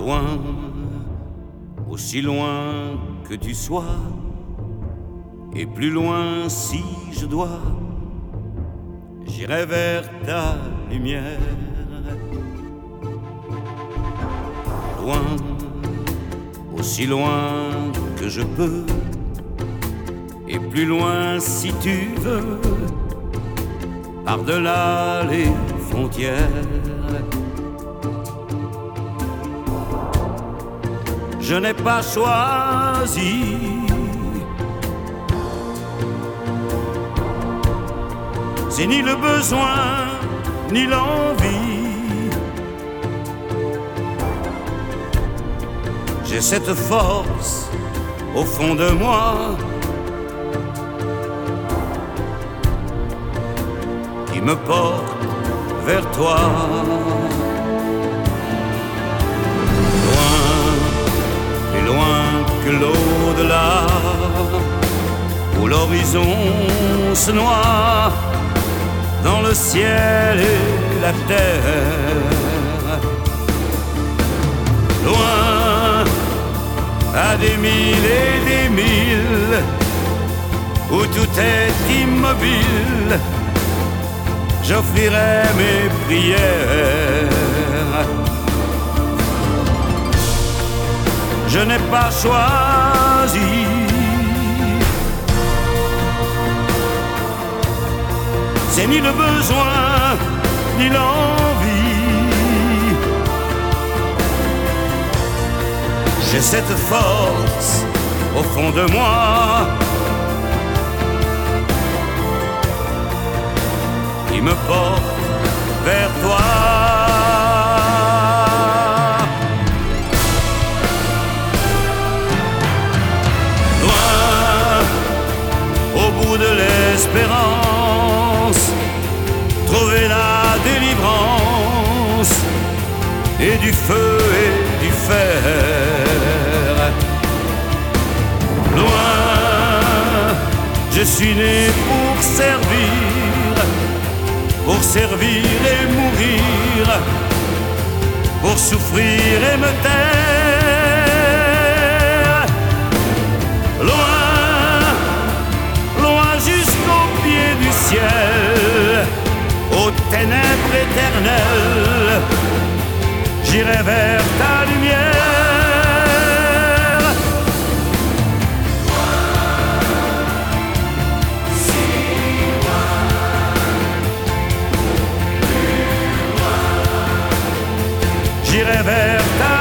Loin, aussi loin que tu sois, et plus loin si je dois, j'irai vers ta lumière. Loin, aussi loin que je peux, et plus loin si tu veux, par-delà les frontières. Je n'ai pas choisi c'est ni le besoin ni l'envie. J'ai cette force au fond de moi qui me porte vers toi. Loin, plus loin que l'au-delà, où l'horizon se noie dans le ciel et la terre. Loin, à des milles et des milles, où tout est immobile, j'offrirai mes prières. Je n'ai pas choisi c'est ni le besoin ni l'envie. J'ai cette force au fond de moi qui me porte vers toi. Loin, au bout de l'espérance, trouver la délivrance et du feu et du fer. Loin, je suis né pour servir et mourir, pour souffrir et me taire. Loin, loin jusqu'au pied du ciel, aux ténèbres éternelles, j'irai vers ta lumière. Si loin, J'irai vers ta